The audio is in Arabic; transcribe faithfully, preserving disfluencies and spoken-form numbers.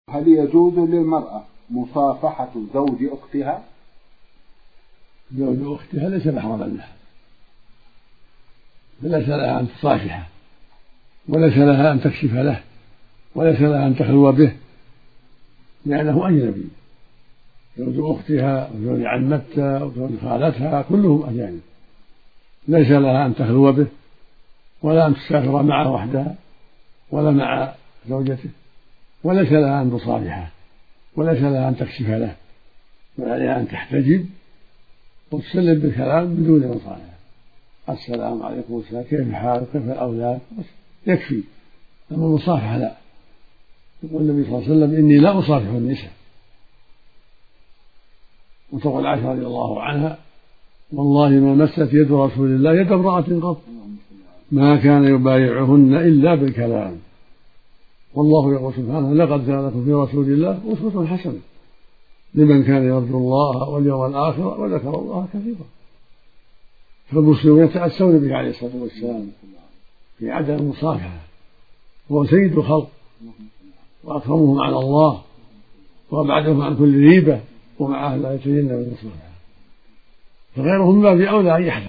هل يجوز للمرأة مصافحة زوج أختها؟ زوج أختها ليس محرما لها، فليس لها أن تصافحه، وليس لها أن تكشف له، وليس لها أن تخلو به، لأنه أجنبي. زوج أختها وزوج عمتها وزوج خالتها كلهم أجانب، ليس لها أن تخلو به، ولا أن تسافر معه وحدها، ولا مع زوجته، وليس لها أن تصافحه، وليس لها أن تكشف له، بل عليها أن تحتجب وتسلم بالكلام بدون مصافحة. السلام عليكم السلام، كيف حالك، كيف الأولاد، يكفي. أما المصافحة لا. يقول النبي صلى الله عليه وسلم: إني لا أصافح النساء. وتقول عائشة رضي الله عنها: والله ما مست يد رسول الله يد امرأة قط، ما كان يبايعهن إلا بالكلام. والله يقول سبحانه: لقد كان لكم في رسول الله أسوة حسنة لمن كان يرجو الله واليوم الآخر وذكر الله كثيرا. فالمسلمون يتأسون به عليه الصلاة والسلام في عدم المصافحة، هو سيد الخلق وأكرمهم على الله وأبعدهم عن كل ريبة، ومع لا يتجنب المصافحة، فغيرهم ما في أولى أن يحذر.